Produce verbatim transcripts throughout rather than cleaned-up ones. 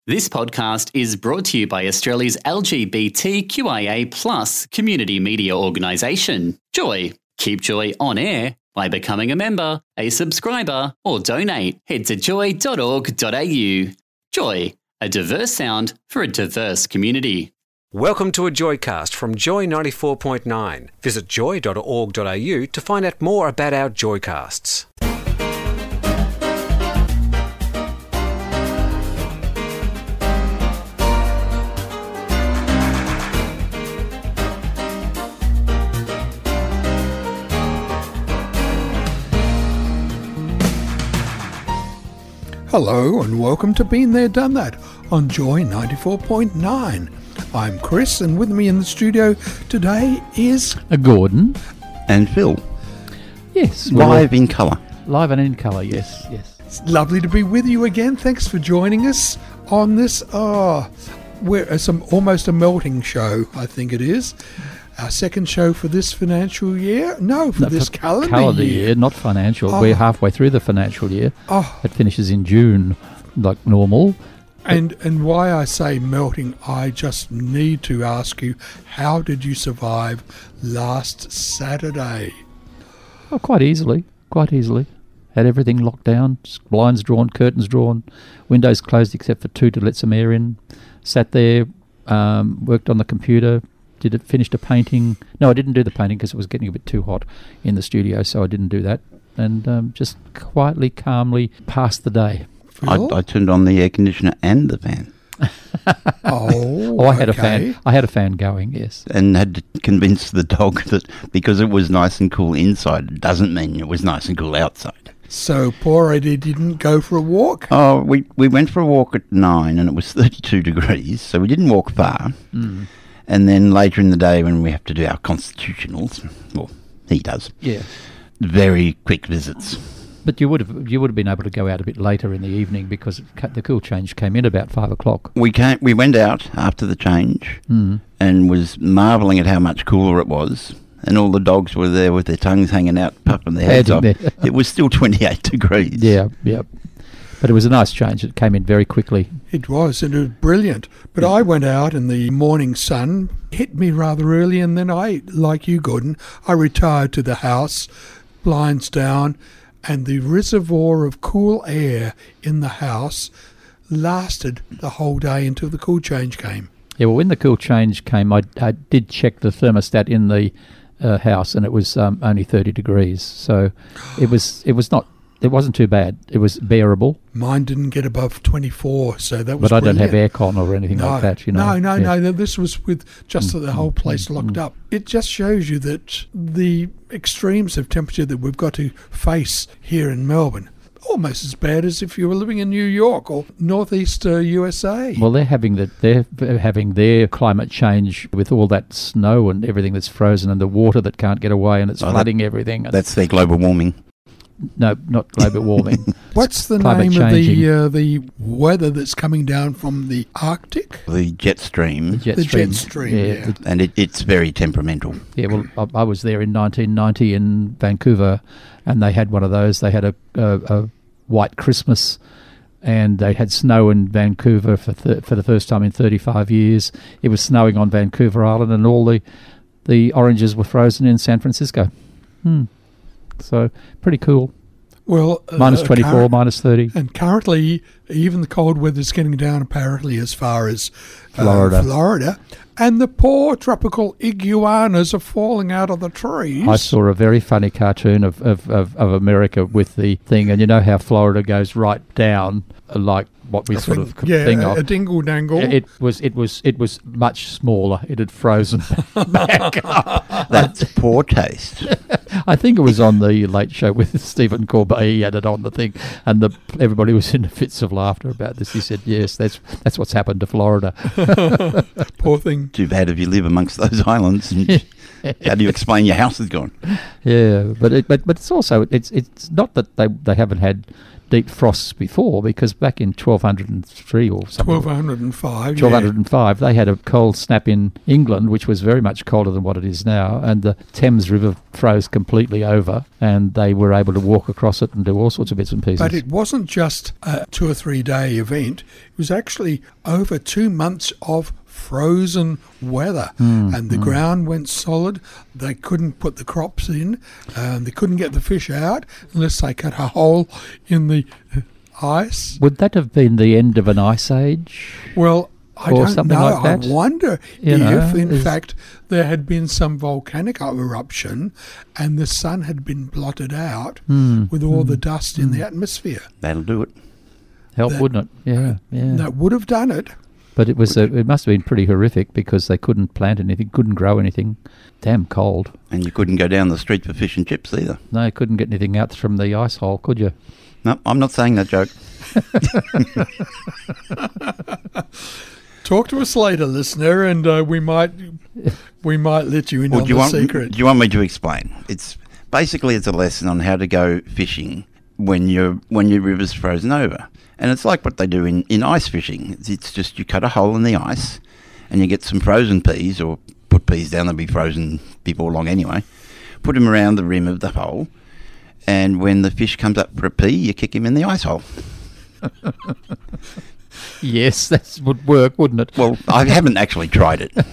This podcast is brought to you by Australia's L G B T Q I A plus community media organisation, Joy. Keep Joy on air by becoming a member, a subscriber, or donate. Head to joy dot org dot a u. Joy, a diverse sound for a diverse community. Welcome to a Joycast from Joy ninety-four point nine. Visit joy dot org dot a u to find out more about our Joycasts. Hello and welcome to Been There Done That on Joy ninety-four point nine. I'm Chris and with me in the studio today is... A Gordon. And Phil. Yes. Live in colour. Live and in colour, yes, yes. It's lovely to be with you again. Thanks for joining us on this, oh, we're, it's a, almost a melting show, I think it is. Our second show for this financial year? No, for No, this for calendar, calendar year. year. Not financial. Oh. We're halfway through the financial year. Oh. It finishes in June, like normal. And and why I say melting, I just need to ask you, how did you survive last Saturday? Oh, quite easily, quite easily. Had everything locked down, blinds drawn, curtains drawn, windows closed except for two to let some air in. Sat there, um, worked on the computer, did it, finished a painting. No, I didn't do the painting because it was getting a bit too hot in the studio, so I didn't do that. And um, just quietly, calmly passed the day. I, I turned on the air conditioner and the fan. Oh, Oh, I had okay. a fan. I had a fan going. Yes. And had to convince the dog that because it was nice and cool inside doesn't mean it was nice and cool outside. So poor Eddie didn't go for a walk? Oh, we, we went for a walk at nine and it was thirty-two degrees, so we didn't walk far. Mm. And then later in the day when we have to do our constitutionals, well, he does, Yeah. very quick visits. But you would have you would have been able to go out a bit later in the evening because it, ca- the cool change came in about five o'clock. We came, we went out after the change Mm. and was marvelling at how much cooler it was. And all the dogs were there with their tongues hanging out, puffing their heads up. Panting there. It was still twenty-eight degrees. Yeah, yeah. But it was a nice change. It came in very quickly. It was, and it was brilliant. But I went out and the morning sun hit me rather early, and then I, like you, Gordon, I retired to the house, blinds down, and the reservoir of cool air in the house lasted the whole day until the cool change came. Yeah, well, when the cool change came, I, I did check the thermostat in the uh, house, and it was um, only thirty degrees. So it was it was not it wasn't too bad. It was bearable. Mine didn't get above twenty-four, so that was But I don't have brilliant. aircon or anything No, like that. You know. no, no, Yeah. no. This was with just the whole place locked up. It just shows you that the extremes of temperature that we've got to face here in Melbourne, almost as bad as if you were living in New York or northeast uh, U S A. Well, they're having the, they're having their climate change with all that snow and everything that's frozen and the water that can't get away and it's Oh, that- flooding everything. And That's their global warming. no, not global warming. What's the climate name of the changing. uh, the weather that's coming down from the Arctic? The jet stream. Jet The stream. jet stream, yeah. the- And it, it's very temperamental. yeah, well, I, I was there in nineteen ninety in Vancouver, and they had one of those. They had a, a, a white Christmas, and they had snow in Vancouver for th- for the first time in thirty-five years. It was snowing on Vancouver Island, and all the the oranges were frozen in San Francisco. Hmm. So pretty cool. Well, uh, Minus twenty-four, current- minus thirty. And currently, even the cold weather's getting down apparently as far as uh, Florida. Florida. And the poor tropical iguanas are falling out of the trees. I saw a very funny cartoon of, of, of, of America with the thing, and you know how Florida goes right down, uh, like what we A sort thing- of yeah, thing a, of. a dingle dangle. It was it was it was much smaller. It had frozen back up. That's poor taste. I think it was on the Late Show with Stephen Corbett. He had it on the thing, and the everybody was in fits of laughter about this. He said, "Yes, that's that's what's happened to Florida." Poor thing. Too bad if you live amongst those islands and How do you explain your house is gone? Yeah, but it, but but it's also it's it's not that they they haven't had deep frosts before, because back in twelve oh three or something, twelve oh five, twelve yeah. oh five, they had a cold snap in England, which was very much colder than what it is now, and the Thames River froze completely over, and they were able to walk across it and do all sorts of bits and pieces. But it wasn't just a two or three day event. It was actually over two months of frozen weather, Mm, and the mm. ground went solid. They couldn't put the crops in, um, they couldn't get the fish out unless they cut a hole in the ice. Would that have been the end of an ice age? Well, I Or don't something know. like that? I wonder You if, know, in is- fact, there had been some volcanic eruption and the sun had been blotted out Mm, with all mm, the dust in the atmosphere. That'll do it. help, that- wouldn't it? Yeah, yeah. That would have done it. But it was a, it must have been pretty horrific, because they couldn't plant anything, couldn't grow anything. Damn cold. And you couldn't go down the street for fish and chips either. No, couldn't get anything out from the ice hole, could you? No, I'm not saying that joke. Talk to us later, listener, and uh, we might we might let you in Well, on do you the want secret. do you want me to explain? It's basically it's a lesson on how to go fishing when your when your river's frozen over. And it's like what they do in, in ice fishing. It's, it's just you cut a hole in the ice and you get some frozen peas, or put peas down, they'll be frozen before long anyway. Put them around the rim of the hole, and when the fish comes up for a pea, you kick him in the ice hole. Yes, that would work, wouldn't it? Well, I haven't actually tried it.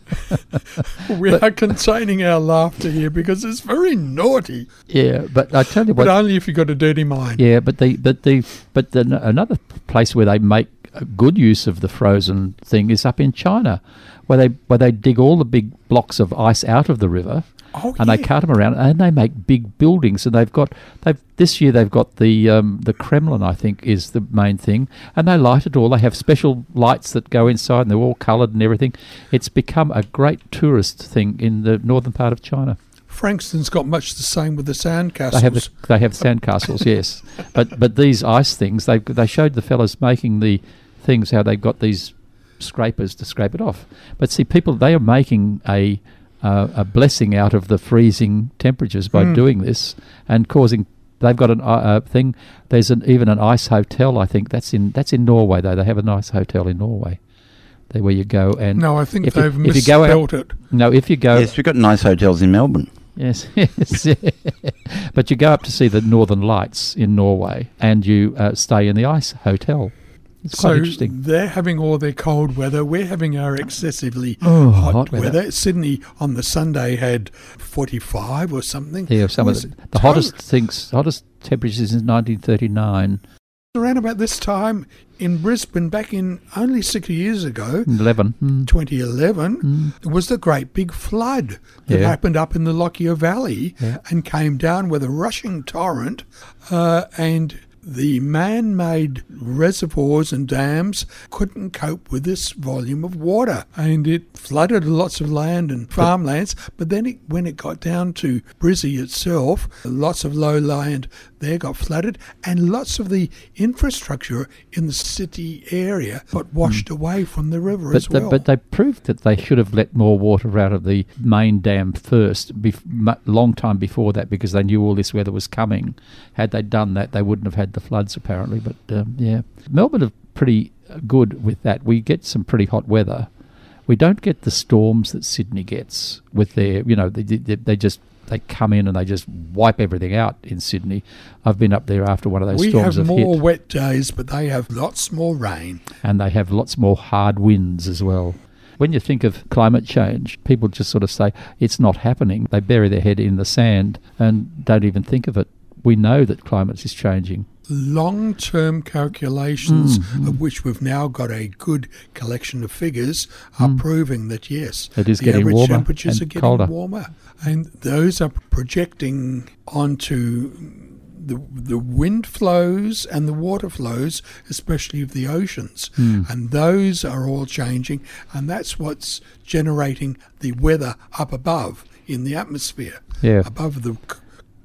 We are containing our laughter here because it's very naughty, Yeah, but I tell you but what. only if you've got a dirty mind. Yeah, but the but the but the, another place where they make a good use of the frozen thing is up in China, where they where they dig all the big blocks of ice out of the river. Oh, And yeah. they cut them around, and they make big buildings. And they've got they've this year they've got the um, the Kremlin, I think, is the main thing, and they light it all. They have special lights that go inside, and they're all coloured and everything. It's become a great tourist thing in the northern part of China. Frankston's got much the same with the sand castles. They have the, they have sandcastles, yes, but but these ice things, they they showed the fellas making the things how they've got these scrapers to scrape it off. But see, people, they are making a Uh, a blessing out of the freezing temperatures by Mm. doing this, and causing. They've got an uh, uh, thing. There's an, even an ice hotel. I think that's in that's in Norway though. They have a nice hotel in Norway, there where you go and No, I think if you- they've if you go out- misspelt it. no, if you go Yes, we've got nice hotels in Melbourne. yes, yes, but you go up to see the Northern Lights in Norway, and you uh, stay in the ice hotel. It's quite So interesting. they're having all their cold weather. We're having our excessively Oh, hot, hot weather. weather. Sydney on the Sunday had forty-five or something. Yeah, some It of was the, the total- hottest things, hottest temperatures since nineteen thirty-nine, Around about this time in Brisbane, back in only six years ago, eleven. Mm. twenty eleven, there was the great big flood that Yeah. happened up in the Lockyer Valley Yeah. and came down with a rushing torrent, uh, and the man-made reservoirs and dams couldn't cope with this volume of water, and it flooded lots of land and farmlands. But then it, when it got down to Brizzy itself, lots of low land there got flooded, and lots of the infrastructure in the city area got washed away from the river But, as the, well. but they proved that they should have let more water out of the main dam first, bef- mu- long time before that, because they knew all this weather was coming. Had they done that, they wouldn't have had the floods, apparently. But, um, yeah. Melbourne are pretty good with that. We get some pretty hot weather. We don't get the storms that Sydney gets with their, you know, they, they, they just... They come in and they just wipe everything out in Sydney. I've been up there after one of those we storms have have more hit, wet days, but they have lots more rain. and they have lots more hard winds as well. When you think of climate change, people just sort of say it's not happening. They bury their head in the sand and don't even think of it. We know that climate is changing. Long-term calculations, Mm, of which we've now got a good collection of figures, are Mm. proving that yes, It is the getting average warmer temperatures and are getting colder. warmer, and those are projecting onto the the wind flows and the water flows, especially of the oceans, Mm. and those are all changing, and that's what's generating the weather up above in the atmosphere, Yeah. above the c-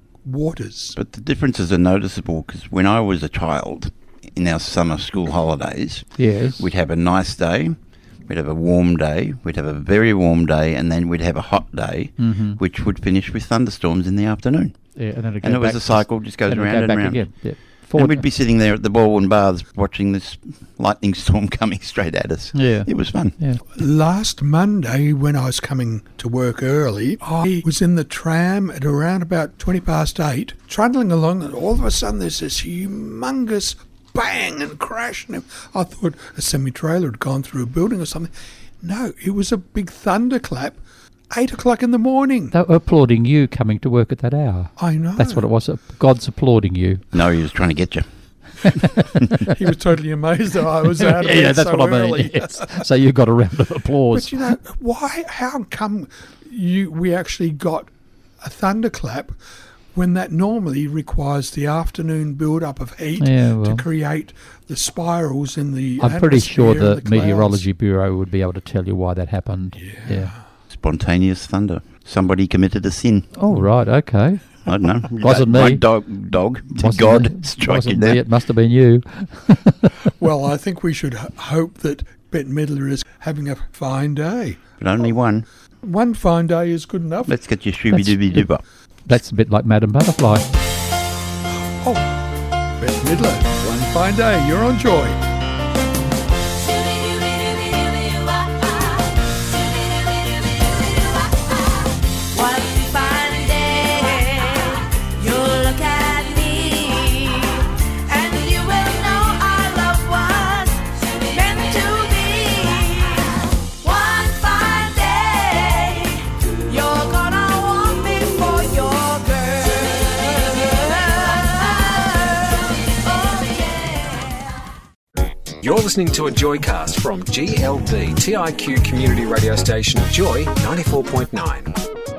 waters. But the differences are noticeable because when I was a child, in our summer school holidays, Yes. we'd have a nice day. we'd have a warm day, we'd have a very warm day, and then we'd have a hot day, Mhm. which would finish with thunderstorms in the afternoon. Yeah, and then And it was a cycle, just goes then it'd around go and back around. again. Yeah. And Forward- we'd be sitting there at the Baldwin Baths watching this lightning storm coming straight at us. Yeah. It was fun. Yeah. Last Monday, when I was coming to work early, I was in the tram at around about twenty past eight, trundling along, and all of a sudden there's this humongous bang and crash. And I thought a semi-trailer had gone through a building or something. No, it was a big thunderclap. Eight o'clock in the morning. They were applauding you coming to work at that hour. I know. That's what it was. God's applauding you. No, he was trying to get you. He was totally amazed that I was out of yeah, bed that's so what I early. mean. Yes. So you got a round of applause. But you know, why? How come you we actually got a thunderclap when that normally requires the afternoon build-up of heat Yeah, well. to create the spirals in the I'm pretty sure atmosphere, the, the Meteorology Bureau would be able to tell you why that happened. Yeah. Spontaneous thunder. Somebody committed a sin. Oh, right. Okay. I don't know. Wasn't My me. dog, dog to Wasn't God me. strike you Wasn't me. down. It must have been you. clouds. Well, I think we should h- hope that Bette Midler is having a fine day. But only one. One fine day is good enough. Let's get your shooby dooby doob up. That's a bit like Madame Butterfly. Oh, Bette Midler, one fine day, you're on Joy. One fine day, you'll look at me, and you will know our love was meant to be. One fine day, you're gonna want me for your girl. Oh yeah. You're listening to a Joycast from G L D T I Q community radio station Joy ninety-four point nine.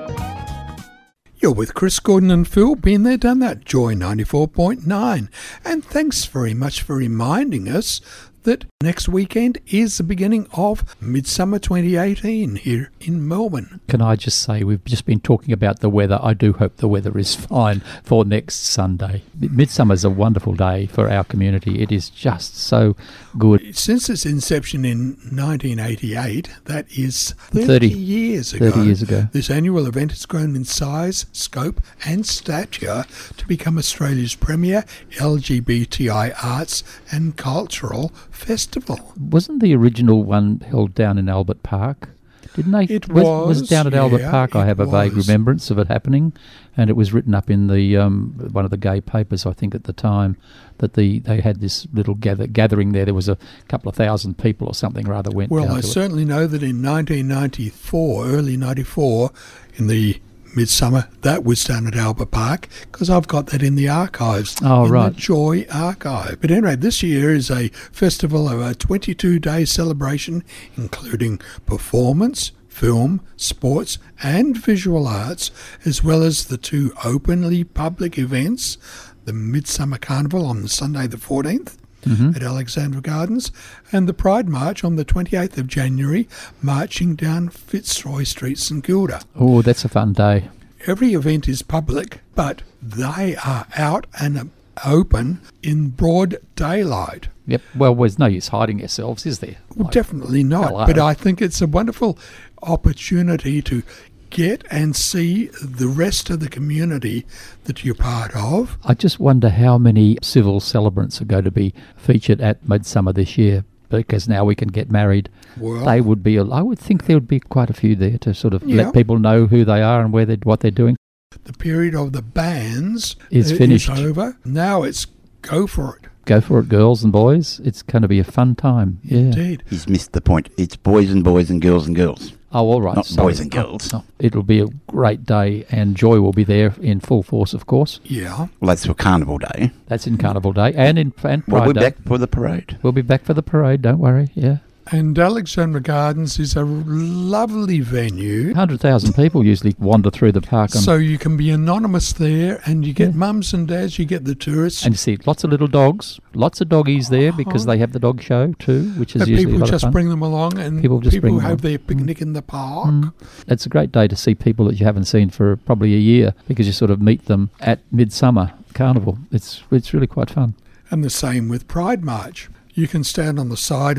You're with Chris Gordon and Phil. Been there, done that. Joy ninety-four point nine. And thanks very much for reminding us that next weekend is the beginning of Midsummer twenty eighteen here in Melbourne. Can I just say, we've just been talking about the weather. I do hope the weather is fine for next Sunday. Midsummer's a wonderful day for our community. It is just so good. Since its inception in nineteen eighty-eight, that is thirty, thirty years ago. thirty years ago. This annual event has grown in size, scope and stature to become Australia's premier L G B T I arts and cultural festival. Wasn't the original one held down in Albert Park? Didn't they? It was, was, down at Albert yeah, Park. I it have a vague was. remembrance of it happening, and it was written up in the um, one of the gay papers, I think, at the time, that the they had this little gather, gathering there. There was a couple of thousand people or something rather went Well, down I to it. certainly know that in nineteen ninety-four, early ninety-four, in the midsummer, that was done at Albert Park, because I've got that in the archives. Oh, in right. the Joy archive. But anyway, this year is a festival of a twenty-two day celebration, including performance, film, sports and visual arts, as well as the two openly public events, the Midsummer Carnival on Sunday the fourteenth, Mm-hmm. at Alexandra Gardens, and the Pride March on the twenty-eighth of January, marching down Fitzroy Street, St Kilda. Oh, that's a fun day. Every event is public, but they are out and open in broad daylight. Yep. Well, there's no use hiding ourselves, is there? Well, Like, definitely not, hello. but I think it's a wonderful opportunity to get and see the rest of the community that you're part of. I just wonder how many civil celebrants are going to be featured at Midsummer this year, because now we can get married. Well, They would be. I would think there would be quite a few there to sort of Yeah. let people know who they are and where they what they're doing. the period of the bands Is i- finished. over. Now it's go for it. Go for it, girls and boys. It's going to be a fun time. Yeah. Indeed. He's missed the point. It's boys and boys and girls and girls. Oh, all right. Not sorry. boys and girls. Oh, oh. It'll be a great day, and Joy will be there in full force, of course. Yeah. Well, that's for Carnival Day. That's in Carnival Day and in and Pride Well, we're Day. back for the parade. We'll be back for the parade. Don't worry. Yeah. And Alexandra Gardens is a lovely venue. one hundred thousand people usually wander through the park. On, So you can be anonymous there, and you get Yeah. mums and dads, you get the tourists. and you see lots of little dogs, lots of doggies there because they have the dog show too, which is and usually a people lot of just fun. bring them along, and People people, just bring them have along. their picnic in the park. Mm. It's a great day to see people that you haven't seen for probably a year, because you sort of meet them at Midsummer Carnival. It's it's really quite fun. And the same with Pride March. You can stand on the side of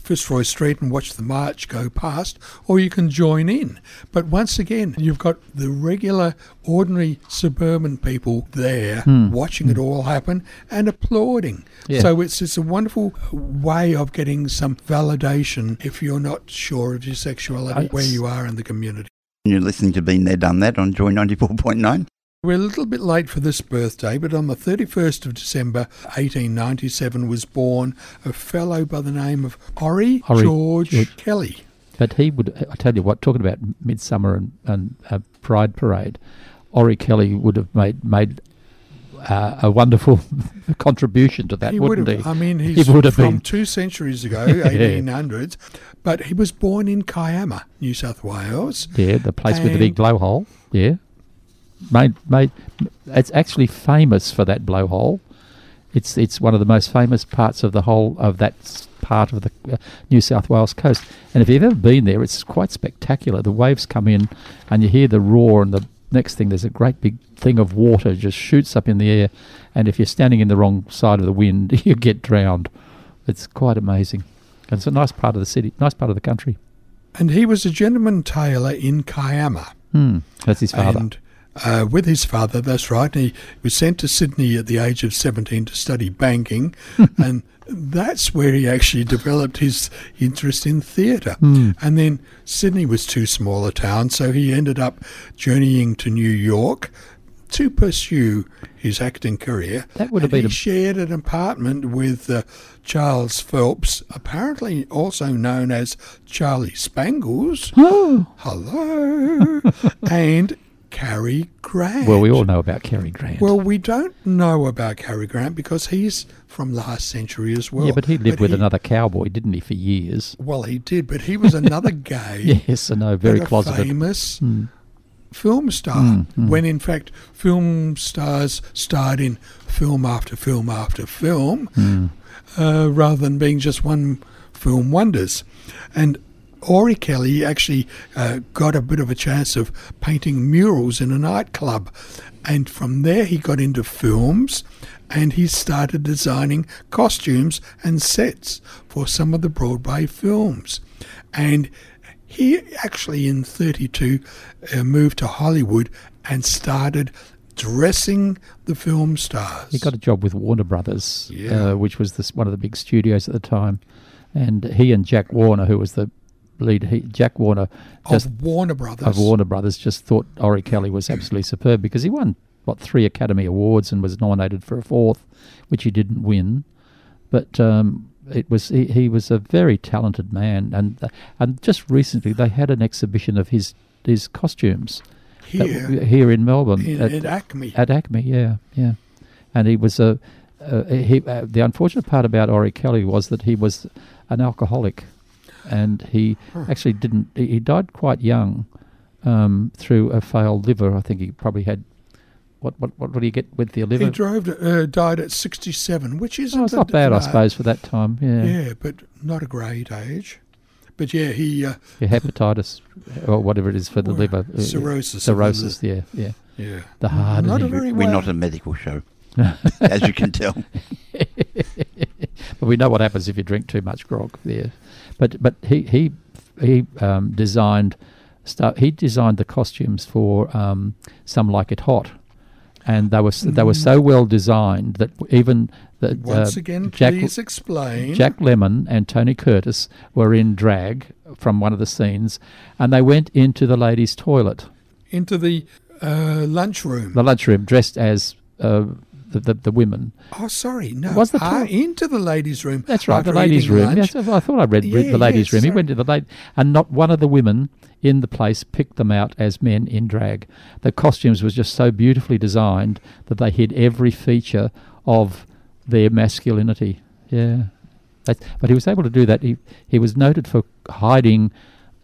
Fitzroy Street and watch the march go past, or you can join in. But once again, you've got the regular, ordinary suburban people there watching it all happen and applauding. Yeah. So it's it's a wonderful way of getting some validation if you're not sure of your sexuality, It's- where you are in the community. You're listening to Been There, Done That on Joy ninety-four point nine. We're a little bit late for this birthday, but on the thirty-first of December eighteen ninety-seven was born a fellow by the name of Ori, Ori George, George. Kelly. But he would, I tell you what, talking about Midsummer and, and uh, Pride Parade, Ori Kelly would have made made uh, a wonderful contribution to that, He would wouldn't have, he? I mean, he's he would have from been. two centuries ago, eighteen hundreds, but he was born in Kiama, New South Wales. Yeah, the place with the big And- blowhole. Yeah, made made. It's actually famous for that blowhole. It's it's one of the most famous parts of the whole of that s- part of the uh, New South Wales coast. And if you've ever been there, it's quite spectacular. The waves come in, and you hear the roar, and the next thing there's a great big thing of water just shoots up in the air. And if you're standing in the wrong side of the wind, you get drowned. It's quite amazing. And it's a nice part of the city, nice part of the country. And he was a gentleman tailor in Kiama. Hmm. That's his father. And uh, with his father, that's right. And he was sent to Sydney at the age of seventeen to study banking. And that's where he actually developed his interest in theatre. Hmm. And then Sydney was too small a town, so he ended up journeying to New York to pursue his acting career. That would have And been he a- shared an apartment with uh, Charles Phelps, apparently also known as Charlie Spangles. Oh. Hello. And Cary Grant. Well, we all know about Cary Grant. Well, we don't know about Cary Grant because he's from last century as well. yeah, but he lived with he- another cowboy, didn't he, for years? Well, he did, but he was another gay. Yes, I know, very but a closeted. famous Mm. film star. Mm, mm. When in fact, film stars starred in film after film after film, Mm. uh, rather than being just one film wonders. And Ori Kelly actually uh, got a bit of a chance of painting murals in a nightclub. And from there he got into films and he started designing costumes and sets for some of the Broadway films. And he actually in thirty-two uh, moved to Hollywood and started dressing the film stars. He got a job with Warner Brothers, Yeah. uh, which was this, one of the big studios at the time. And he and Jack Warner, who was the lead, he, Jack Warner just of Warner Brothers. of Warner Brothers, just thought Ori Kelly was absolutely superb because he won, what, three Academy Awards and was nominated for a fourth, which he didn't win. But um, it was he, he was a very talented man. And uh, and just recently they had an exhibition of his his costumes that Here, w- here in Melbourne. in, at- at Acme. At Acme, yeah, yeah. And he was a. Uh, he, uh, the unfortunate part about Ori Kelly was that he was an alcoholic, and he actually didn't. He he died quite young um, through a failed liver. I think he probably had. What what what did he get with the liver? He drove, uh, died at sixty-seven, which isn't Oh, it's a- not bad, I no. suppose, for that time. Yeah, Yeah, but not a great age. But yeah, he uh, yeah hepatitis or whatever it is for the Well, liver. uh, cirrhosis of the Cirrhosis. Yeah, yeah. yeah, The heart. not a and very We're well. not a medical show, as you can tell. But we know what happens if you drink too much grog there. But but he he he um, designed stuff. He designed the costumes for um, Some Like It Hot, and they were s they were so well designed that even that Once uh, again, Jack please explain. Jack Lemmon and Tony Curtis were in drag from one of the scenes, and they went into the ladies' toilet, into the uh, lunchroom. the lunchroom, dressed as uh, the, the the women. Oh, sorry, no. Was the ah, toilet- into the ladies' room. That's right, the after ladies' eating room. lunch. Yes, I thought I read, read Yeah, the ladies' yeah, room. He sorry. went to the ladies, and not one of the women in the place picked them out as men in drag. The costumes was just so beautifully designed that they hid every feature of their masculinity. Yeah, That's, but he was able to do that. He he was noted for hiding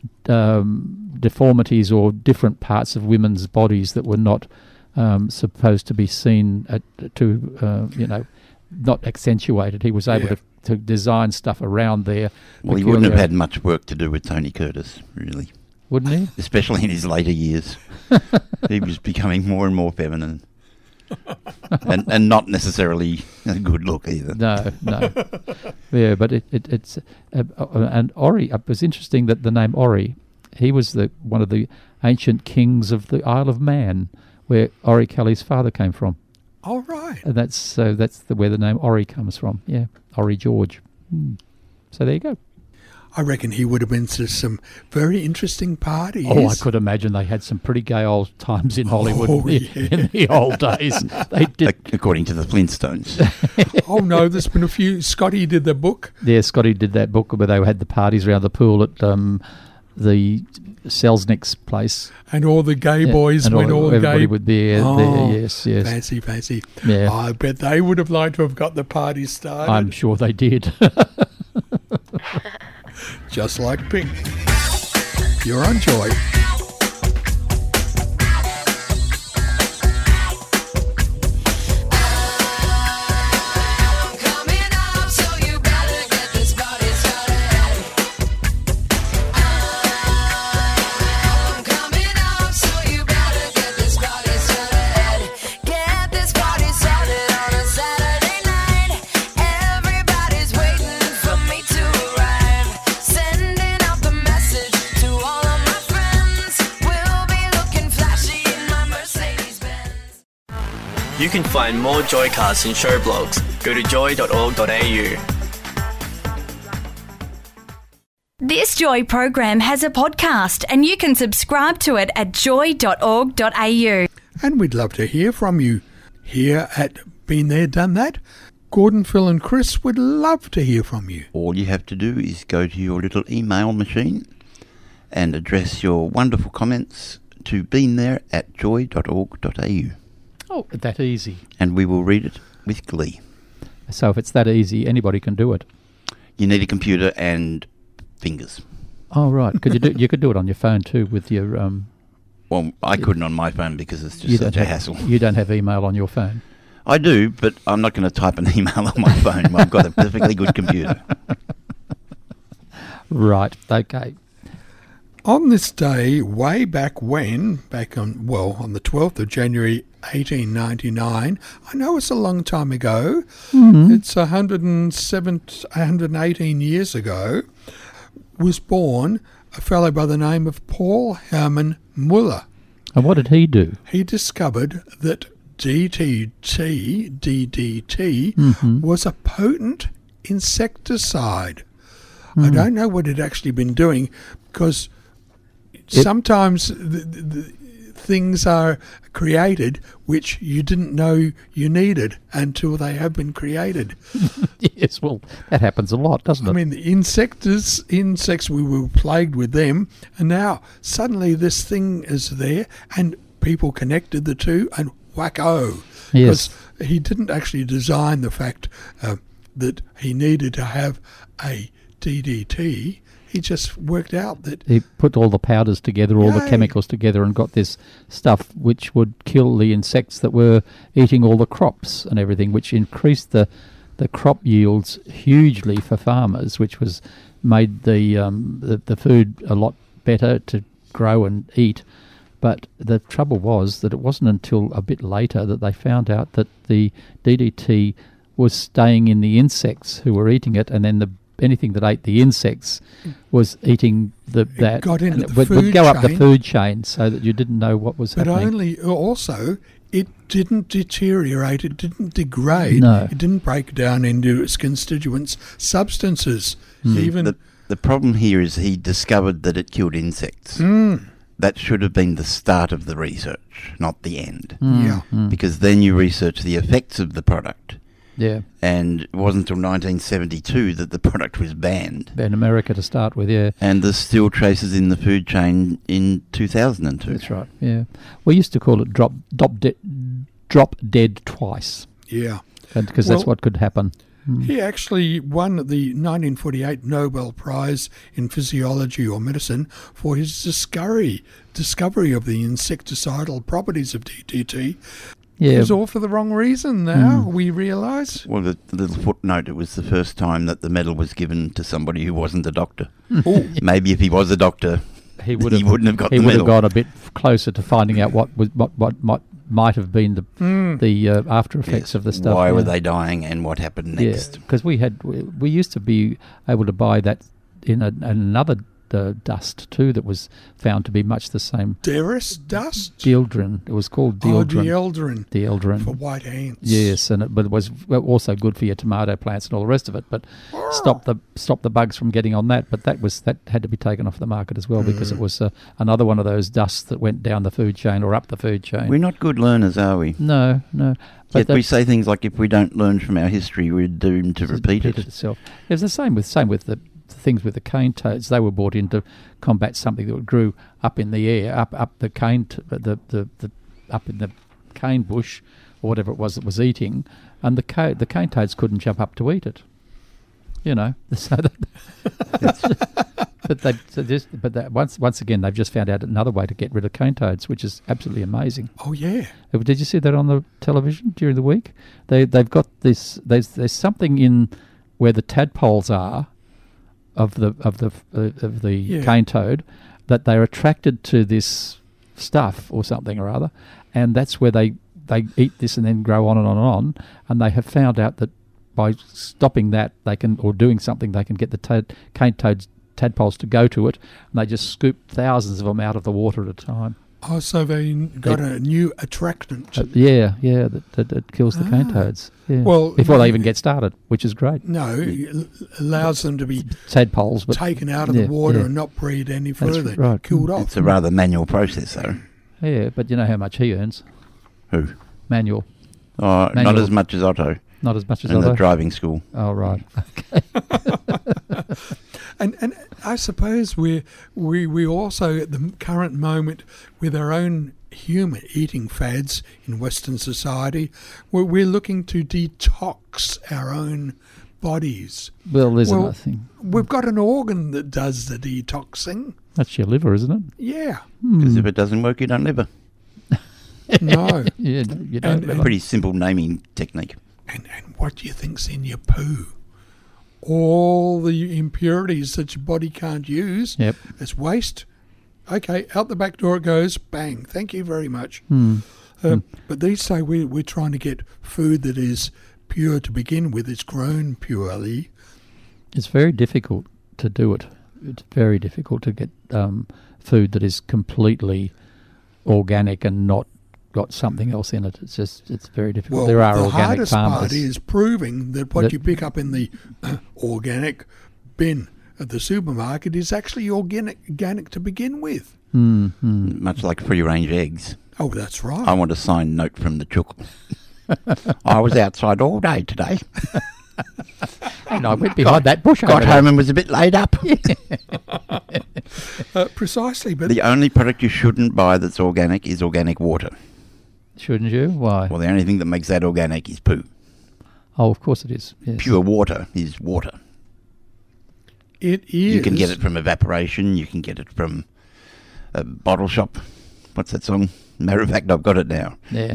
um, deformities or different parts of women's bodies that were not um, supposed to be seen at, to uh, you know not accentuated. He was able Yeah. to to design stuff around there. Well, he wouldn't have peculiar- had much work to do with Tony Curtis, really, wouldn't he? especially in his later years. He was becoming more and more feminine. and and not necessarily a good look either. No, no. Yeah, but it, it it's uh, uh, and Ori. It was interesting that the name Ori, he was the one of the ancient kings of the Isle of Man, where Ori Kelly's father came from. All right. And that's so that's the, where the name Ori comes from. Yeah, Ori George. Hmm. So there you go. I reckon he would have been to some very interesting parties. Oh, I could imagine they had some pretty gay old times in Hollywood Oh, in, the, yeah. in the old days. They did. Ac- According to the Flintstones. Oh, no, there's been a few. Scotty did the book. Yeah, Scotty did that book where they had the parties around the pool at um, the Selznick's place. And all the gay Yeah, boys and went all, everybody gay. would be there, Oh, there. Yes, yes. Fancy, fancy. Yeah. I bet they would have liked to have got the party started. I'm sure they did. Just like Pink. You're on Joy. Coming up, so you better get this party started. I'm coming up, so you better get this party started. Get this party started on a Saturday night. Everybody's waiting for me to arrive. Sending out the message to all of my friends. We'll be looking flashy in my Mercedes Benz. You can find more Joycasts and show blogs. Go to joy dot org dot a u. This Joy program has a podcast and you can subscribe to it at joy dot org dot a u. And we'd love to hear from you here at Been There, Done That. Gordon, Phil and Chris would love to hear from you. All you have to do is go to your little email machine and address your wonderful comments to beenthere at joy dot org dot a u. Oh, that easy. And we will read it with glee. So if it's that easy, anybody can do it. You need a computer and fingers. Oh, right. Could you do? You could do it on your phone too with your. Um, Well, I couldn't on my phone because it's you just such don't a have, hassle. You don't have email on your phone. I do, but I'm not going to type an email on my phone. I've got a perfectly good computer. Right. Okay. On this day, way back when, back on, well, on the twelfth of January eighteen ninety-nine, I know it's a long time ago, it's one hundred seven, one hundred eighteen years ago, was born a fellow by the name of Paul Hermann Muller. And what did he do? He discovered that D D T, D D T, was a potent insecticide. I don't know what it actually been doing because sometimes the, the, the things are created which you didn't know you needed until they have been created. Yes, well, that happens a lot, doesn't it? I mean, the insects, insects, we were plagued with them, and now suddenly this thing is there, and people connected the two, and wacko. Yes. Because he didn't actually design the fact uh, that he needed to have a D D T. He just worked out that He put all the powders together, all the Yay. chemicals together, and got this stuff which would kill the insects that were eating all the crops and everything, which increased the the crop yields hugely for farmers, which was made the um, the, the food a lot better to grow and eat. But the trouble was that it wasn't until a bit later that they found out that the D D T was staying in the insects who were eating it, and then the anything that ate the insects was eating the that got into and it the would, would food go up the chain. food chain, so that you didn't know what was But happening. only also, it didn't deteriorate, it didn't degrade, No. it didn't break down into its constituents substances. Even The, the problem here is he discovered that it killed insects. Mm, That should have been the start of the research, not the end. yeah, Because then you research the effects of the product. Yeah, And it wasn't until nineteen seventy-two that the product was banned. in America to start with. Yeah, And there's still traces in the food chain in two thousand two. that's right. Yeah, we used to call it drop drop de- drop dead twice, yeah. because Well, that's what could happen. He actually won the nineteen forty-eight Nobel Prize in Physiology or Medicine for his discovery discovery of the insecticidal properties of D D T. It Yeah, was all for the wrong reason now, we realise. Well, the, the little footnote, it was the first time that the medal was given to somebody who wasn't a doctor. Maybe if he was a doctor, he would he have wouldn't have got he the would medal. have gone a bit closer to finding out what was what what might might have been the the uh, after effects Yes. of the stuff. Why were yeah. they dying and what happened next? Yeah, because we had we, we used to be able to buy that in a, another uh, dust too that was found to be much the same. Derris dust? Dieldrin. It was called Oh, Dieldrin. Dieldrin. Dieldrin. For white ants. Yes, and it, but it was well, also good for your tomato plants and all the rest of it. But stop the stop the bugs from getting on that. But that was that had to be taken off the market as well because it was uh, another one of those dusts that went down the food chain or up the food chain. We're not good learners, are we? no, no. But Yet we that's- say things like, if we don't learn from our history, we're doomed to It's repeat it. repeated itself. It was the same with same with the, the things with the cane toads. They were brought in to combat something that grew up in the air, up up the cane, t- the, the the up in the cane bush or whatever it was that was eating, and the ca- the cane toads couldn't jump up to eat it. You know, so that, but they so just but that once once again they've just found out another way to get rid of cane toads, which is absolutely amazing. Oh, yeah. Uh, Did you see that on the television during the week? They they've got this. There's there's something in where the tadpoles are of the of the uh, of the Yeah. cane toad that they're attracted to this stuff or something or other, and that's where they they eat this and then grow on and on and on. And they have found out that by stopping that, they can or doing something, they can get the tad, cane toads tadpoles to go to it, and they just scoop thousands of them out of the water at a time. Oh, so they got a new attractant. Uh, yeah, yeah, that, that, that kills the cane Ah. toads. Yeah. Well, before no, they even get started, which is great. No, it allows them to be Tadpoles, but taken out of yeah, the water yeah. and not breed any That's further. right. Killed off. It's a rather manual process, though. yeah, but you know how much he earns? Who? Manual, Oh, not Manual. as much as Otto not as much as in the other. driving school. Oh right. And and I suppose we we we also at the current moment with our own human eating fads in Western society, we're, we're looking to detox our own bodies. Well, there's Well, another thing. We've got an organ that does the detoxing. That's your liver, isn't it? Yeah. Because Hmm. if it doesn't work, you don't live it. No. Yeah, no, you don't. And- liver. and- Pretty simple naming technique. And, and what do you think's in your poo? All the impurities that your body can't use Yep. as waste. Okay, out the back door it goes. Bang. Thank you very much. Hmm. Um, But these say we, we're trying to get food that is pure to begin with. It's grown purely. It's very difficult to do it. It's very difficult to get um, food that is completely organic and not got something else in it. It's just it's very difficult. Well, there are the organic hardest farmers. part is proving that what That- you pick up in the uh, organic bin at the supermarket is actually organic, organic to begin with. Hmm, hmm. Much like free-range eggs. Oh, that's I right. want a signed note from the chook. I was outside all day today. And I went behind that bush. Got over there. home and was a bit laid up. Uh, precisely, but The only product you shouldn't buy that's organic is organic water. Shouldn't you? Why? Well, the only thing that makes that organic is poo. Oh, of course it is. Yes. Pure water is water. it is. You can get it from evaporation. You can get it from a bottle shop. What's that song? Matter of fact, I've got it now. Yeah.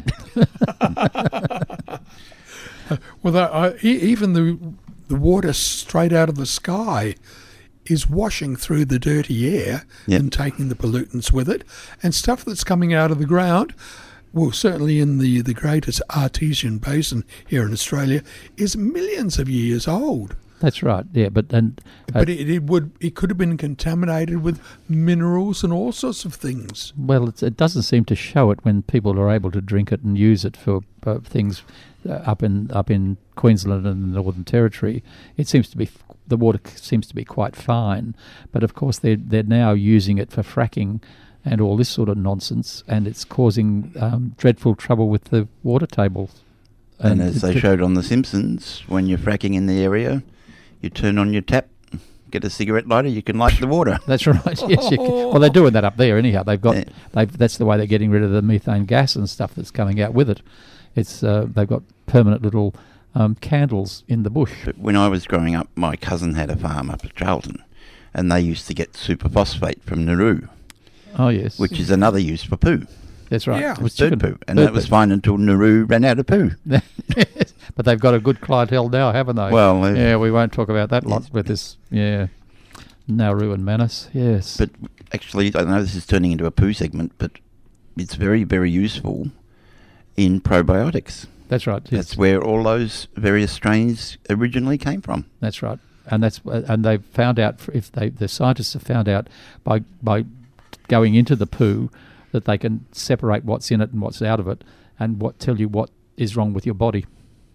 Well, that, uh, e- even the the water straight out of the sky is washing through the dirty air Yep. and taking the pollutants with it, and stuff that's coming out of the ground. Well, certainly in the the greatest artesian basin here in Australia is millions of years old. That's right. Yeah, but and uh, But it, it would it could have been contaminated with minerals and all sorts of things. well, it's, it doesn't seem to show it when people are able to drink it and use it for uh, things uh, up in up in Queensland and the Northern Territory. It seems to be the water seems to be quite fine, but of course they're they're now using it for fracking and all this sort of nonsense, and it's causing um, dreadful trouble with the water tables. And, as they it- showed on The Simpsons, when you're fracking in the area, you turn on your tap, get a cigarette lighter, you can light the water. That's right. Yes, you can. Well, they're doing that up there anyhow. They've got. Yeah. They've, that's the way they're getting rid of the methane gas and stuff that's coming out with it. It's uh, they've got permanent little um, candles in the bush. But when I was growing up, my cousin had a farm up at Charlton, and they used to get superphosphate from Nauru, Oh yes, which is another use for poo. that's right. Yeah. It was Bird chicken- poo. And bird that was poo. fine until Nauru ran out of poo. But they've got a good clientele now, haven't they? Well, they've- yeah, we won't talk about that lot with this. Yeah, Nauru and Manus. Yes, But actually, I know this is turning into a poo segment, but it's very, very useful in probiotics. That's right. yes. That's where all those various strains originally came from. That's right, and that's and they've found out if they the scientists have found out by by going into the poo that they can separate what's in it and what's out of it, and what tell you what is wrong with your body.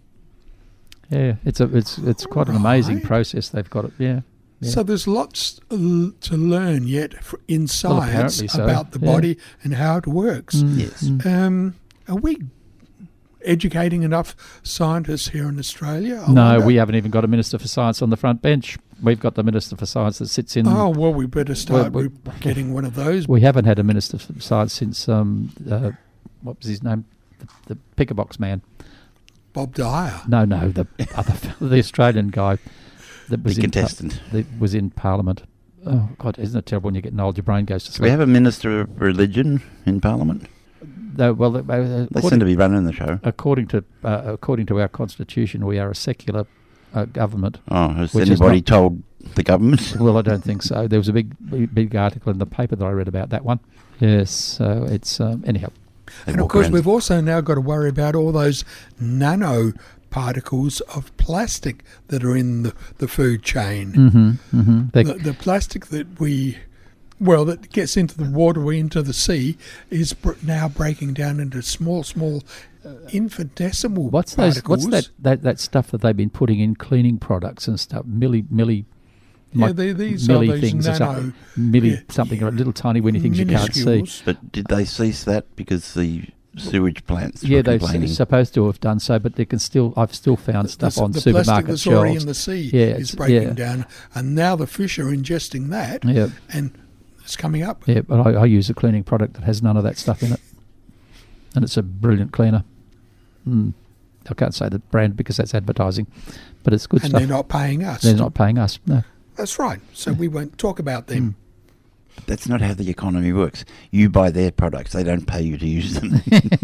Yeah, it's a it's it's quite an amazing Right. process they've got it. Yeah. Yeah. So there's lots l- to learn yet f- in science apparently so, about the yeah. body and how it works. Mm, Yes. mm. Um, are we educating enough scientists here in Australia? I No, wonder? we haven't even got a Minister for Science on the front bench. We've got the Minister for Science that sits in. Oh, well, we better start Well, we- with getting one of those. We haven't had a Minister for Science since, um, uh, what was his name? The, the Pickerbox man. Bob Dyer. No, no, the other, the Australian guy that was The in par- contestant. that was in Parliament. Oh God, isn't it terrible when you get old? Your brain goes to Do we sleep. have a Minister of Religion in Parliament? No, well, uh, They seem according, to be running the show. according to uh, according to our constitution, we are a secular uh, government. Oh, has Which is anybody not- told the government? Well, I don't think so. There was a big, big, big article in the paper that I read about that one. Yes, so it's um, anyhow. They And of walk course, around- we've also now got to worry about all those nano particles of plastic that are in the, the food chain. Mm-hmm, mm-hmm. They, The, the plastic that we, well, that gets into the water or into the sea is br- now breaking down into small, small, uh, infinitesimal what's those? particles. What's that, that? That stuff that they've been putting in cleaning products and stuff? Milli, milli, Yeah, mic- they, these are milli those things or nano something. Milli yeah, something, or little tiny weeny things you can't see. minuscules. But did they cease that because the sewage plants Yeah, were they're complaining? s- supposed to have done so, but they can still. I've still found stuff the, on the supermarket plastic that's already shelves. in the sea Yeah, is it's- breaking yeah. down, and now the fish are ingesting that, Yeah, and it's coming up. yeah, but I, I use a cleaning product that has none of that stuff in it, and it's a brilliant cleaner. Mm. I can't say the brand because that's advertising, but it's good And stuff. they're not paying us. They're not paying us. No. That's right. So we won't talk about them. That's not how the economy works. You buy their products; they don't pay you to use them.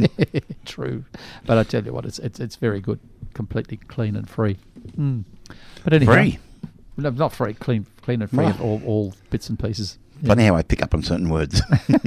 True, but I tell you what, it's it's it's very good, completely clean and free. Mm. But anyhow, Free. no, not free, clean, clean and free Right. of all, all bits and pieces. Funny how I pick up on certain words.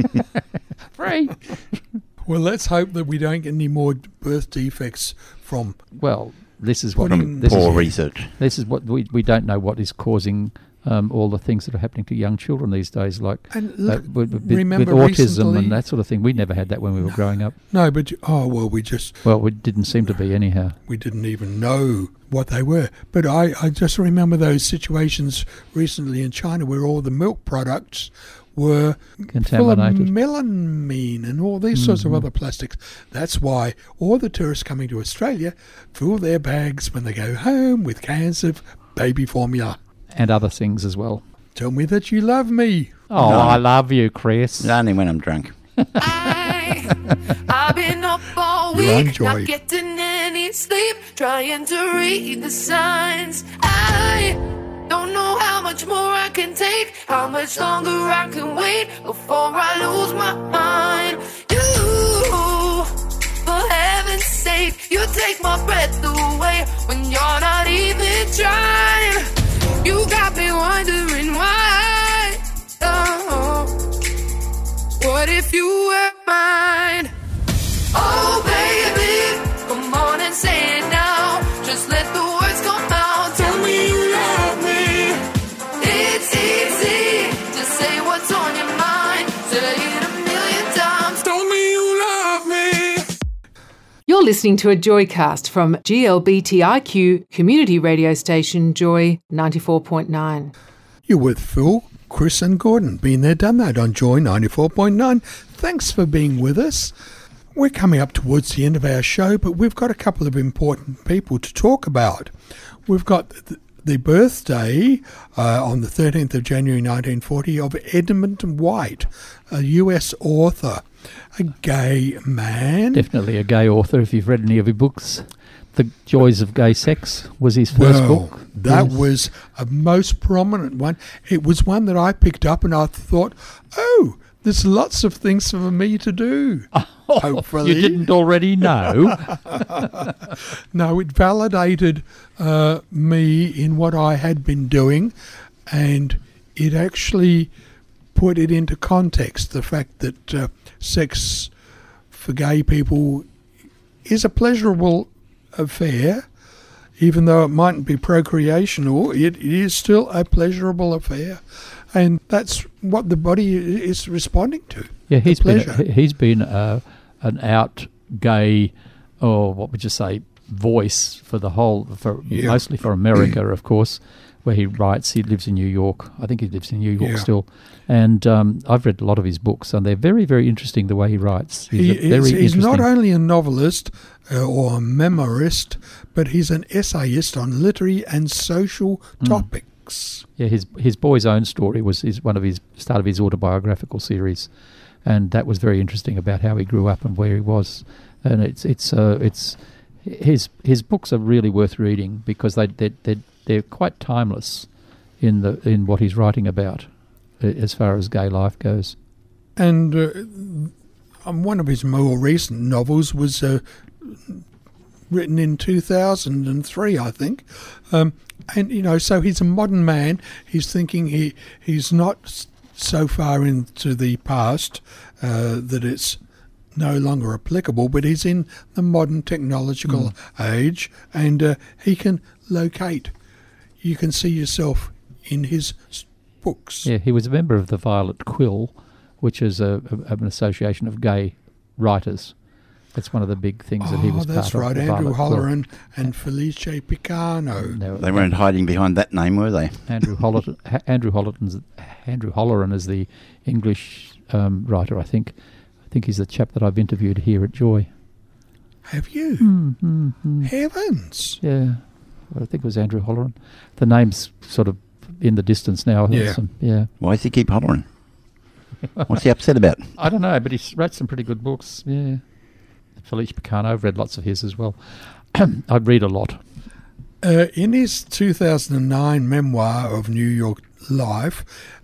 Free. Well, let's hope that we don't get any more birth defects from. Well, this is what Putting- this Poor is, research. this is what we we don't know what is causing um, all the things that are happening to young children these days, like And uh, look, with, with, remember with autism recently- and that sort of thing. We never had that when we were growing up. No, but you- oh well, we just Well, we didn't seem to be anyhow. we didn't even know what they were. But I, I just remember those situations recently in China where all the milk products were full of Contaminated. melamine and all these sorts of other plastics. That's why all the tourists coming to Australia fill their bags when they go home with cans of baby formula. And other things as well. Tell me that you love me. Oh, No. I love you, Chris. Only when I'm drunk. I, I've been up all You're on week, Joy. not getting any sleep, trying to read the signs. I don't know how much more I can take, how much longer I can wait before I lose my mind. You, for heaven's sake, you take my breath away when you're not even trying. You got me wondering why. Oh. What if you were mine? Oh, baby, come on and say it now. Just let the words come out. Tell me you love me. It's easy to say what's on your mind. Say it a million times. Tell me you love me. You're listening to a Joycast from G L B T I Q community radio station Joy ninety-four point nine. You're with Phil, Chris and Gordon. Been there, done that on Joy ninety-four point nine. Thanks for being with us. We're coming up towards the end of our show, but we've got a couple of important people to talk about. We've got th- the birthday uh, on the thirteenth of January nineteen forty of Edmund White, a U S author, a gay man. Definitely a gay author. If you've read any of his books, The Joys of Gay Sex was his first Well, book. that Yes. was a most prominent one. It was one that I picked up and I thought, oh, there's lots of things for me to do. Hopefully. You didn't already know. No, it validated uh, me in what I had been doing, and it actually put it into context, the fact that uh, sex for gay people is a pleasurable affair. Even though it mightn't be procreational, it, it is still a pleasurable affair. And that's what the body is responding to. Yeah, he's the been pleasure. a, he's been a, an out gay, or what would you say, voice for the whole, for Yeah. mostly for America, of course, where he writes. He lives in New York. I think he lives in New York Yeah. still. And um, I've read a lot of his books, and they're very, very interesting the way he writes. He's He, a very he's, he's not interesting- only a novelist uh, or a memorist, but he's an essayist on literary and social Mm. topics. Yeah, his his boy's own story was is one of his start of his autobiographical series, and that was very interesting about how he grew up and where he was. And it's it's uh, it's his his books are really worth reading because they they they they're quite timeless in the in what he's writing about uh, as far as gay life goes. And uh, um, one of his more recent novels was uh, written in two thousand three, I think. Um, and, you know, so he's a modern man. He's thinking he he's not s- so far into the past uh, that it's no longer applicable, but he's in the modern technological age, and uh, he can locate. You can see yourself in his s- books. Yeah, he was a member of the Violet Quill, which is a, a an association of gay writers. That's one of the big things that he Oh, was that's part right. of. the Andrew Violet Quill. Holleran and Felice Picano. No, They weren't hiding behind that name, were they? Andrew Holleran, Ha- Andrew Holleran's, Andrew Holleran is the English um, writer, I think. I think he's the chap that I've interviewed here at Joy. Have you? Mm, mm, mm. Heavens. Yeah, well, I think it was Andrew Holleran. The name's sort of in the distance now. Yeah. Some- yeah. Why does he keep hollering? What's he upset about? I don't know, but he wrote some pretty good books. Yeah. Felice Picano, I've read lots of his as well. I read a lot. Uh, in his two thousand nine memoir of New York life,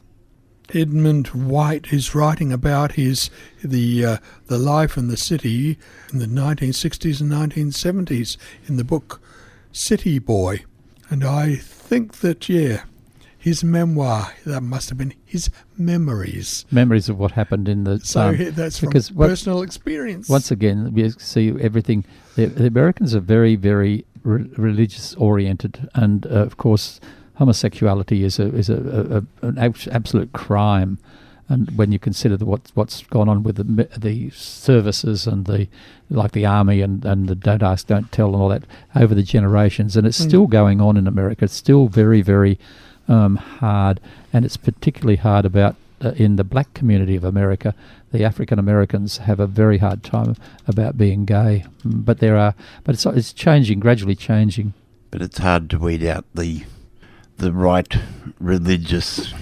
Edmund White is writing about his the uh, the life in the city in the nineteen sixties and nineteen seventies in the book City Boy. And I think that, yeah, his memoir, that must have been his memories. Memories of what happened in the... So um, he- that's from because what- personal experience. Once again, we see everything. The, the Americans are very, very re- religious oriented, and uh, of course, homosexuality is a is a, a, a an abs- absolute crime. And when you consider the, what what's gone on with the mi- the services and the like the army and, and the don't ask, don't tell and all that over the generations, and it's Mm. still going on in America. It's still very, very um, hard, and it's particularly hard about uh, in the black community of America. The African Americans have a very hard time about being gay, Mm, but there are, but it's it's changing, gradually changing. But it's hard to weed out the the right religious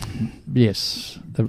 Yes, the,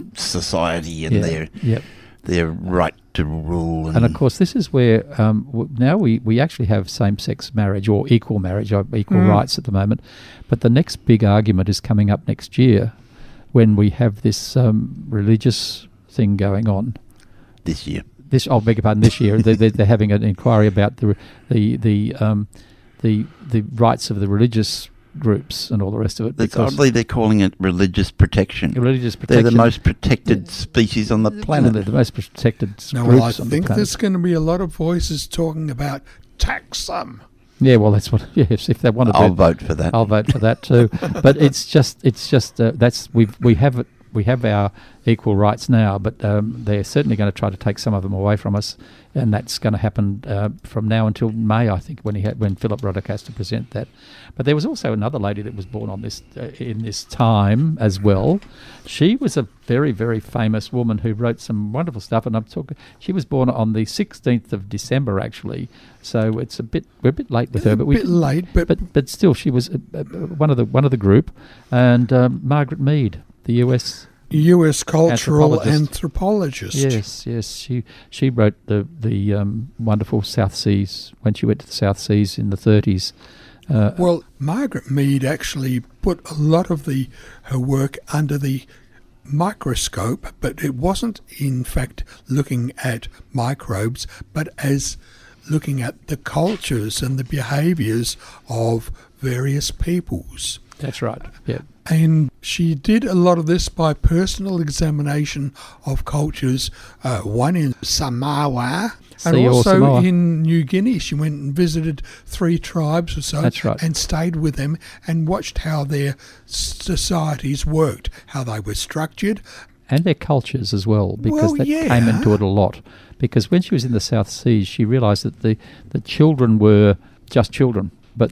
society and yeah, their yep. their right to rule. And, And of course, this is where um, w- now we, we actually have same-sex marriage or equal marriage, or equal Mm. rights at the moment. But the next big argument is coming up next year when we have this um, religious thing going on. this year, This, oh, beg your pardon, this year they're, they're, they're having an inquiry about the the the um, the the rights of the religious groups and all the rest of it. That's because oddly they're calling it religious protection. religious They're protection. the most protected species on the Well, planet. they're the most protected No, groups well, I on the think planet. there's going to be a lot of voices talking about tax them. Yeah, well, that's what. Yes, if they want to I'll do, vote for that. I'll vote for that too. But it's just, it's just uh, that's we we have it. We have our equal rights now, but um, they're certainly going to try to take some of them away from us, and that's going to happen uh, from now until May, I think, when he had, when Philip Ruddock has to present that. But there was also another lady that was born on this uh, in this time as well. She was a very, very famous woman who wrote some wonderful stuff, and I'm talking. She was born on the sixteenth of December, actually. So it's a bit we're a bit late with her, A but we bit late, but, but but still, she was uh, uh, one of the one of the group, and um, Margaret Mead, the U S U S cultural Anthropologist. anthropologist. Yes, yes, she she wrote the the um, wonderful South Seas when she went to the South Seas in the thirties. Uh, Well, Margaret Mead actually put a lot of the her work under the microscope, but it wasn't in fact looking at microbes, but as looking at the cultures and the behaviours of various peoples. That's right. Yeah. And she did a lot of this by personal examination of cultures, uh, one in Samoa and Sea or also Samoa. in New Guinea. She went and visited three tribes or so. That's right. And stayed with them and watched how their societies worked, how they were structured. And their cultures as well, because Well, that yeah. came into it a lot. Because when she was in the South Seas, she realised that the, the children were just children, but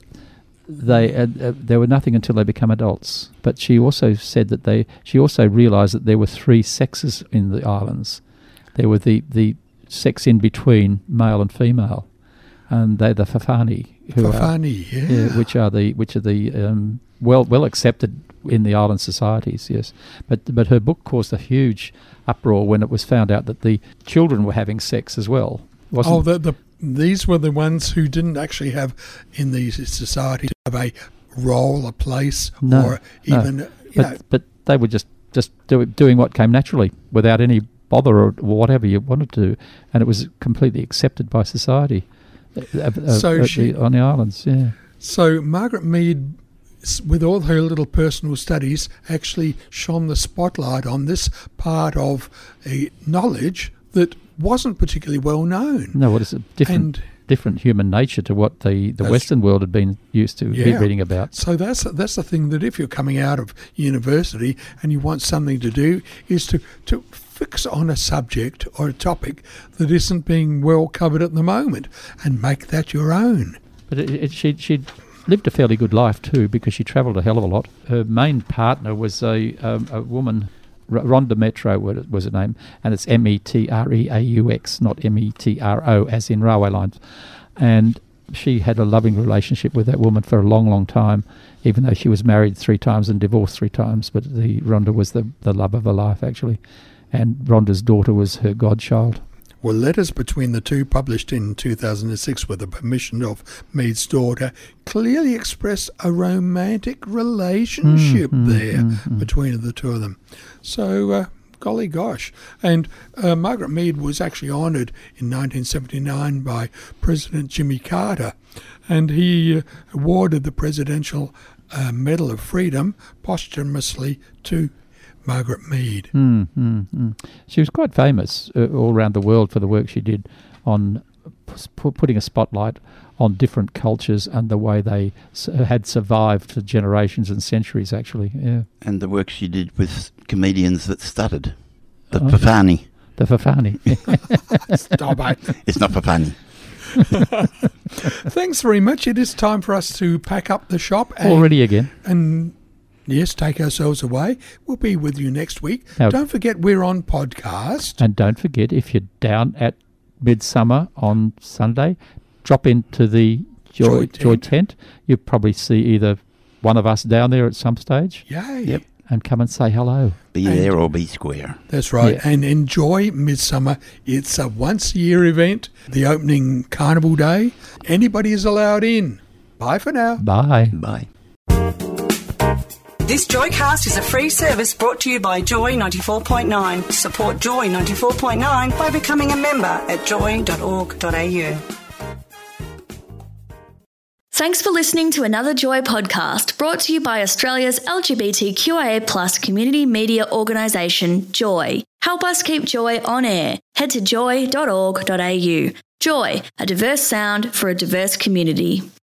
they uh, uh, they were nothing until they become adults. But she also said that they she also realised that there were three sexes in the islands. There were the, the sex in between male and female, and they're the Fafani, who Fafani, are, yeah. which are the which are the um, well well accepted in the island societies. Yes, but but her book caused a huge uproar when it was found out that the children were having sex as well. Wasn't Oh, the, the these were the ones who didn't actually have in these societies have a role, a place, No, or no. even you but know. but they were just just do, doing what came naturally without any bother or whatever you wanted to do, and it was completely accepted by society. uh, uh, So at she- the, on the islands, yeah. So Margaret Mead, s- with all her little personal studies, actually shone the spotlight on this part of a knowledge that wasn't particularly well known. No, what is a different And- different human nature to what the, the That's- Western world had been used to be Yeah. reading about. So that's that's the thing, that if you're coming out of university and you want something to do, is to, to fix on a subject or a topic that isn't being well covered at the moment and make that your own. But it, it, she she lived a fairly good life too, because she travelled a hell of a lot. Her main partner was a um, a woman, R- Rhonda Metro wa- was her name, and it's M E T R E A U X, not M E T R O, as in railway lines. And she had a loving relationship with that woman for a long, long time, even though she was married three times and divorced three times. But the Rhonda was the, the love of her life, actually. And Rhonda's daughter was her godchild. Well, letters between the two, published in two thousand six with the permission of Mead's daughter, clearly express a romantic relationship Mm, mm, there mm, mm. between the two of them. So, uh, golly gosh. And uh, Margaret Mead was actually honoured in nineteen seventy-nine by President Jimmy Carter, and he uh, awarded the Presidential uh, Medal of Freedom posthumously to Margaret Mead. Mm, mm, mm. She was quite famous uh, all around the world for the work she did on p- putting a spotlight on different cultures and the way they s- had survived for generations and centuries, actually. Yeah. And the work she did with comedians that stuttered. The Oh. Fafani. The Fafani. Stop it. It's not Fafani. Thanks very much. It is time for us to pack up the shop. And, Already again. And yes, take ourselves away. We'll be with you next week. Now- Don't forget, we're on podcast. And don't forget, if you're down at Midsummer on Sunday, drop into the Joy, Joy Joy Tent. Tent. You'll probably see either one of us down there at some stage, Yay. Yep. and come and say hello. Be And- there or be square. That's right. Yeah. And enjoy Midsummer. It's a once-a-year event, the opening carnival day. Anybody is allowed in. Bye for now. Bye. Bye. This Joycast is a free service brought to you by Joy ninety-four point nine. Support Joy ninety-four point nine by becoming a member at joy dot org dot a u. Thanks for listening to another Joy podcast brought to you by Australia's L G B T Q I A plus community media organisation, Joy. Help us keep Joy on air. Head to joy dot org dot a u. Joy, a diverse sound for a diverse community.